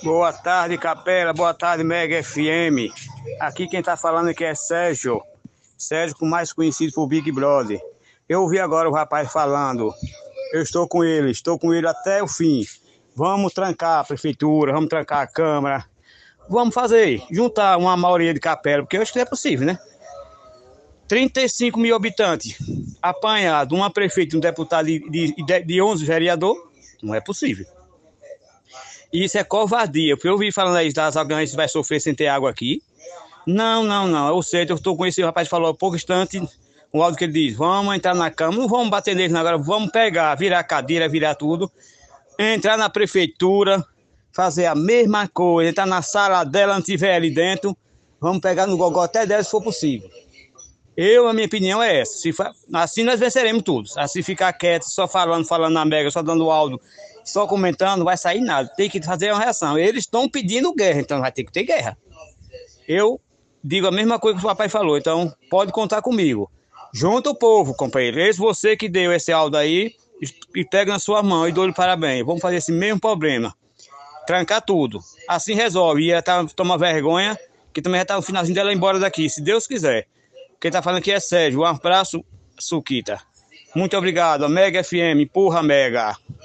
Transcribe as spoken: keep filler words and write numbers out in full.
Boa tarde, Capela. Boa tarde, Mega F M. Aqui quem tá falando aqui é Sérgio. Sérgio, mais conhecido por Big Brother. Eu ouvi agora o rapaz falando. Eu estou com ele, estou com ele até o fim. Vamos trancar a prefeitura, vamos trancar a Câmara. Vamos fazer, juntar uma maioria de Capela, porque eu acho que é possível, né? trinta e cinco mil habitantes, apanhado, uma prefeita e um deputado de, de, de onze vereadores, não é possível. Isso é covardia, porque eu ouvi falando aí das Alganes vai sofrer sem ter água aqui. Não, não, não, ou seja, eu estou com esse rapaz que falou há pouco instante, o áudio que ele diz, vamos entrar na Câmara, não vamos bater neles agora, vamos pegar, virar cadeira, virar tudo, entrar na prefeitura, fazer a mesma coisa, entrar na sala dela, não tiver ali dentro, vamos pegar no gogó até dela se for possível. Eu, a minha opinião é essa, se for, assim nós venceremos tudo, assim ficar quieto, só falando, falando na Mega, só dando áudio, só comentando, não vai sair nada, tem que fazer uma reação. Eles estão pedindo guerra, então vai ter que ter guerra. Eu digo a mesma coisa que o papai falou, então pode contar comigo. Junta o povo, companheiro, esse você que deu esse áudio aí, e pega na sua mão e dou-lhe parabéns. Vamos fazer esse mesmo problema, trancar tudo, assim resolve, e tá, toma vergonha, que também já tá o finalzinho dela embora daqui, se Deus quiser. Quem tá falando aqui é Sérgio, um abraço, Suquita. Muito obrigado, a Mega F M, porra Mega.